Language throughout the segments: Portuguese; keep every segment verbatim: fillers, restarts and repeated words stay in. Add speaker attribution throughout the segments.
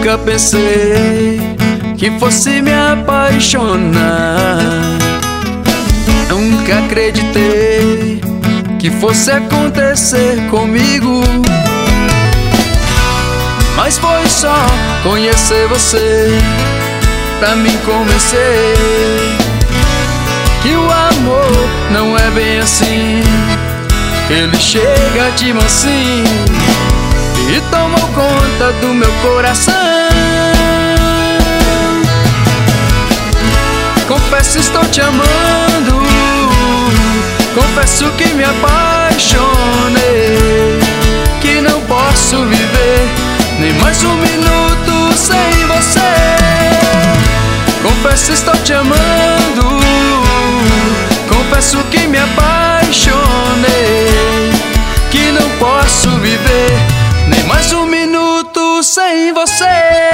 Speaker 1: Nunca pensei que fosse me apaixonar. Nunca acreditei que fosse acontecer comigo. Mas foi só conhecer você pra me convencer que o amor não é bem assim. Ele chega de mansinho e tomou conta do meu coração. Confesso, estou te amando. Confesso que me apaixonei, que não posso viver nem mais um minuto sem você. Confesso, estou te amando. Confesso que me apaixonei, que não posso viver nem mais um minuto sem você.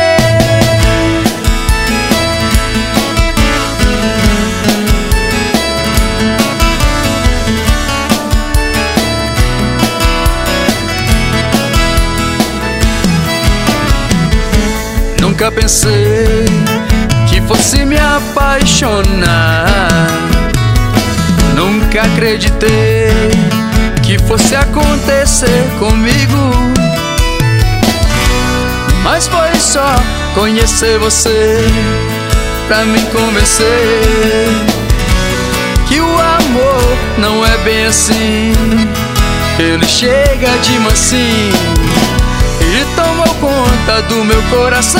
Speaker 1: Nunca pensei que fosse me apaixonar. Nunca acreditei que fosse acontecer comigo. Mas foi só conhecer você pra me convencer que o amor não é bem assim. Ele chega de mansinho e tomou conta do meu coração.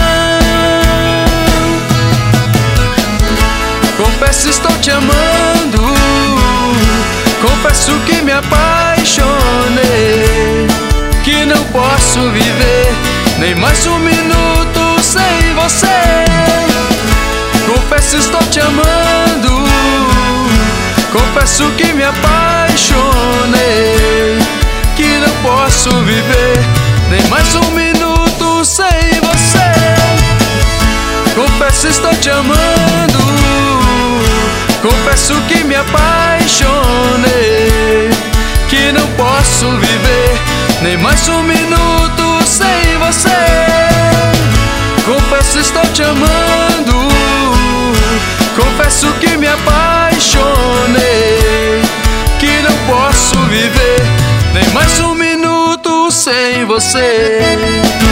Speaker 1: Confesso, estou te amando. Confesso que me apaixonei, que não posso viver nem mais um minuto sem você. Confesso, estou te amando. Confesso que me apaixonei, que não posso viver nem mais um minuto sem você. Confesso, estou te amando. Confesso que me apaixonei, que não posso viver nem mais um minuto sem você. Confesso, estou te amando. Confesso que me apaixonei, que não posso viver nem mais um minuto sem você.